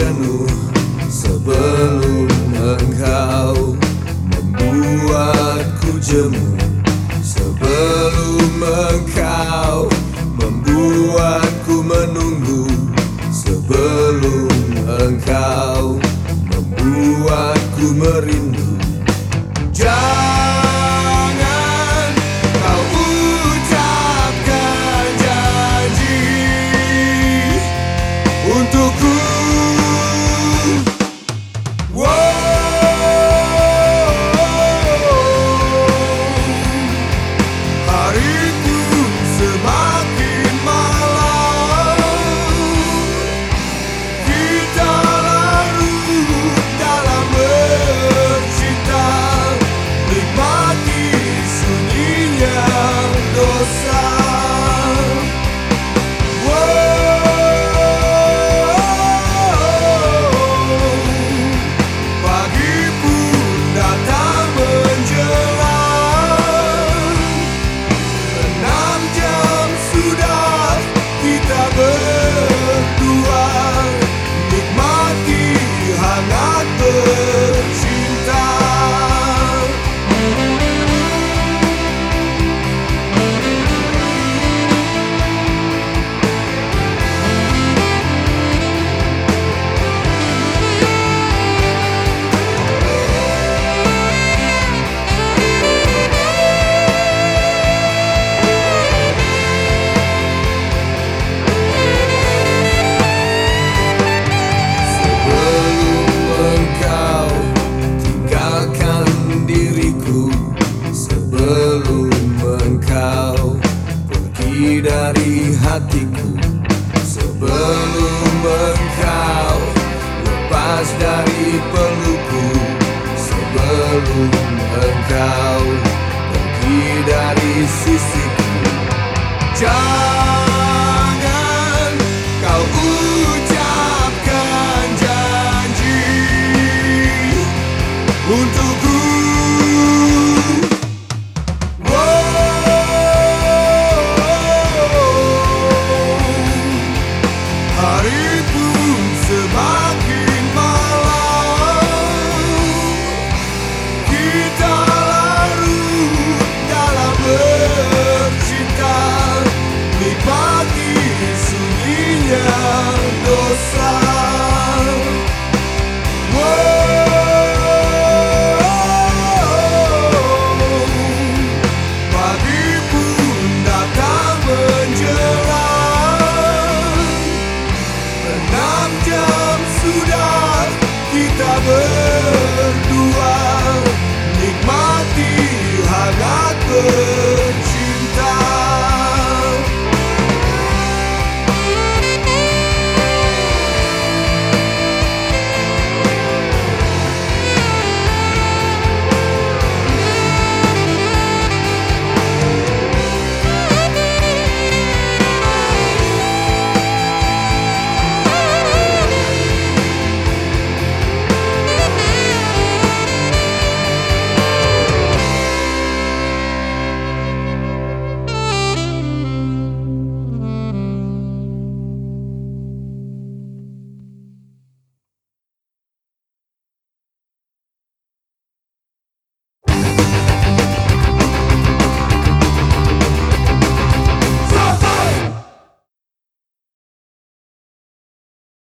jenuh sebelum engkau membuatku jemu, sebelum engkau membuatku menunggu, sebelum engkau membuatku merindu. Jangan kau ucapkan janji untukku. Hariku semakin malam, kita larut dalam bercinta, nikmati sunyinya dosa. Pagi pun datang menjelang, 6 jam sudah kita berdua, nikmati hangat bercinta. Sebelum engkau pergi dari hatiku, sebelum engkau lepas dari pelukku, sebelum engkau pergi dari sisiku. Jangan kau ucapkan janji untukku. Hari pun semakin malam, kita larut dalam bercinta, nikmati sunyinya dosa. Pagi pun datang menjelang, 6 jam sudah kita